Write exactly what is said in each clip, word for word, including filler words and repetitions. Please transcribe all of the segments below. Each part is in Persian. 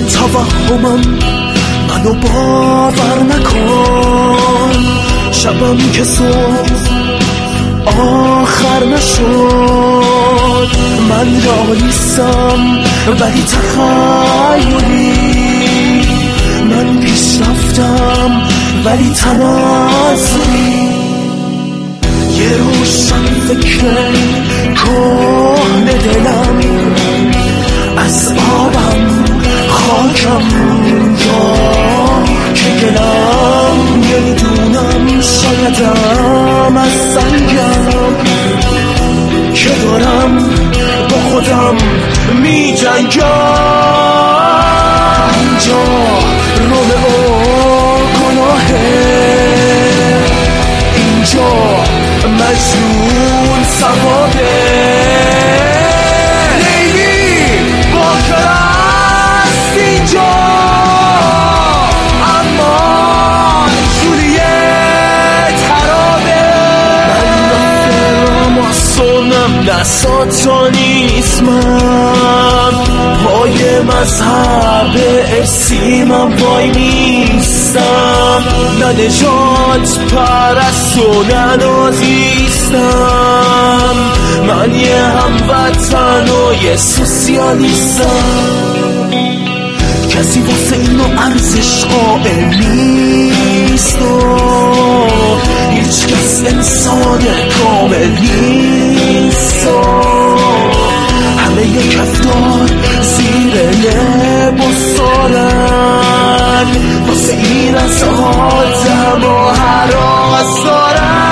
توهمم منو باور نکن، شبم که صبح آخر نشد. من رئالیستم ولی تخیلی، من پیش رفتم ولی تناسلی. یه روشن فکر کهنه دلم، از آبم خاکم یا که گلم. نمیدونم شایدم از سنگم که دارم با خودم می جنگم. اینجا رومئو گناهه، اینجا مجنون ثوابه. لیلی باکر است اینجا، اما جولیت خرابه. من فراماسونم نه ساتانیسمم، پای مذهب ارسی من وای نیستم. نه نجات پرست و نه نازیستم، من یه هموطن و یه سوسیالیستم. کسی واسه اینو ارزش قائل نیست و هیچ کس انسان کامل نیست و همه یه کفتار زیر لباس دارن، واسه این از آدم و هراس دارن.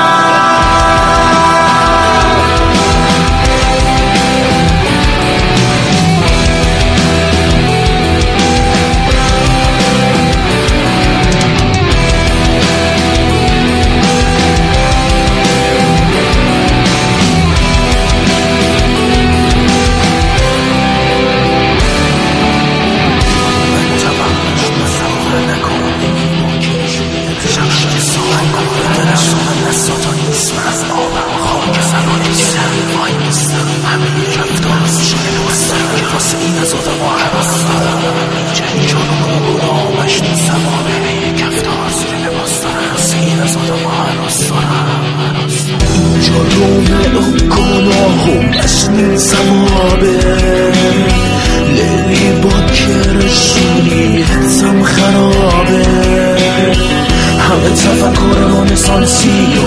لیلی باکر شونیتم خرابه، همه تفکر رنسانسی و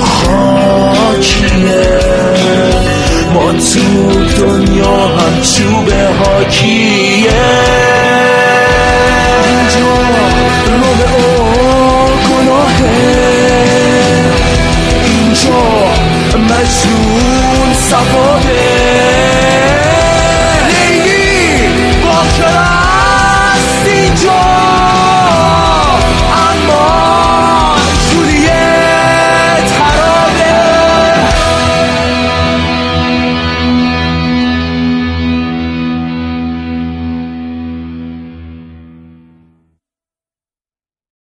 خاکیه. ما تو دنیا هم چوب حاکی